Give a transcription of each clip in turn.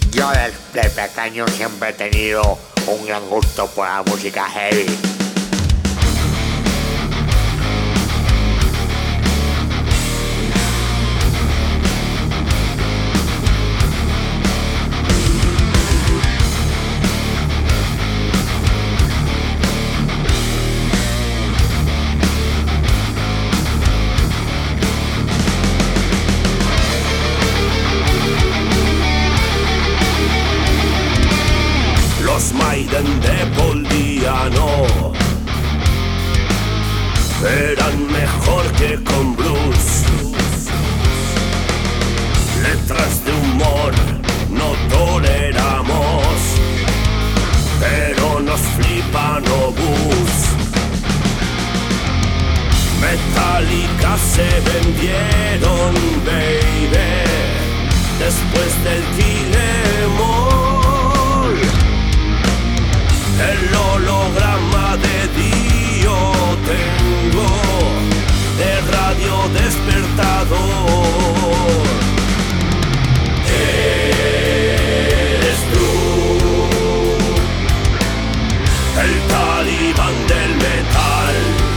Yo desde pequeño siempre he tenido un gran gusto por la música heavy. Maiden de Paul Diano eran mejor que con Bruce. Letras de humor no toleramos, pero nos flipan Obús. Metallica se vendieron, baby, después del Kill Em All. El holograma de Dio tengo, de radio despertador. Eres tú, el talibán del metal.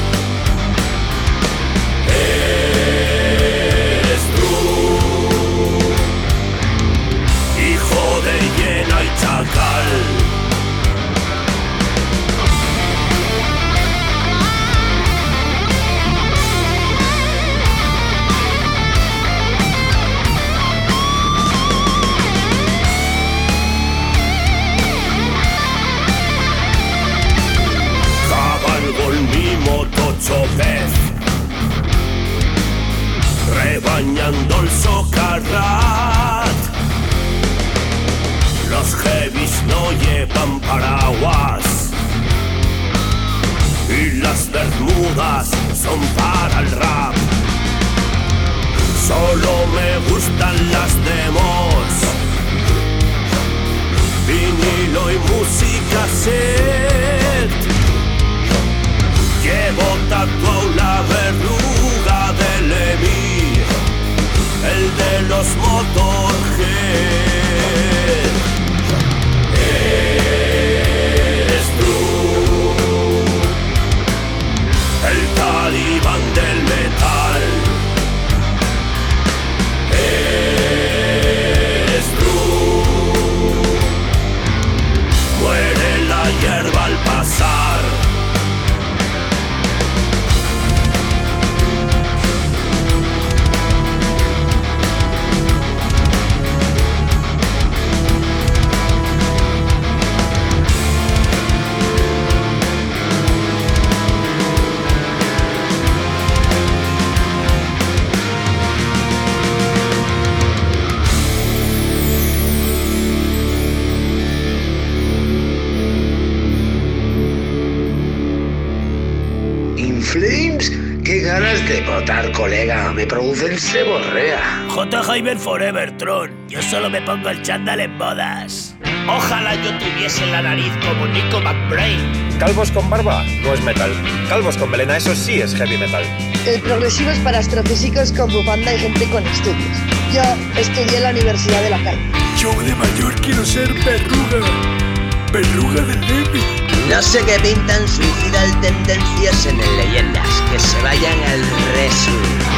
Eres tú, hijo de hiena y chacal. Chopez, rebañando el socarrat. Los heavies no llevan paraguas y las bermudas son para el rap. Solo me gustan las demos, vinilo y música set. Llevo tatuado la verruga de Levi, el de los Motorhead. Eres tú, el talibán del metal. Eres tú, muere la hierba al pasar. Flames, qué ganas de votar, colega. Me producen seborrea. J. Hyber Forever, Tron. Yo solo me pongo el chándal en bodas. Ojalá yo tuviese la nariz como Nico McBrain. Calvos con barba no es metal. Calvos con melena, eso sí es heavy metal. El progresivo es para astrofísicos con bufanda y gente con estudios. Yo estudié en la Universidad de la Calle. Yo de mayor quiero ser Berruga. Berruga de Levi. No sé qué pintan suicidal tendencias en el Leyendas. Que se vayan al resu.